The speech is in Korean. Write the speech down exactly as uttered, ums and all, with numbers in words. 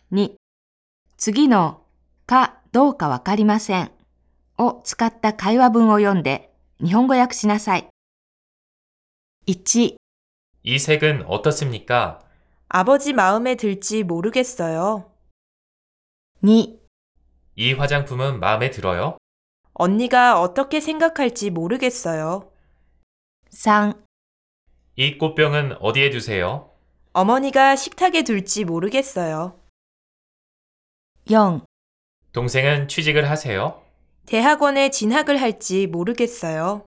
に、次のかどうかわかりませんを使った会話文を読んで日本語訳しなさい。いち、 이 색은 어떻습니까? 아버지 마음에 들지 모르겠어요. 니, 이 화장품은 마음에 들어요? 언니가 어떻게 생각할지 모르겠어요. 삼, 이 꽃병은 어디에 두세요? 어머니가 식탁에 둘지 모르겠어요. 영, 동생은 취직을 하세요? 대학원에 진학을 할지 모르겠어요.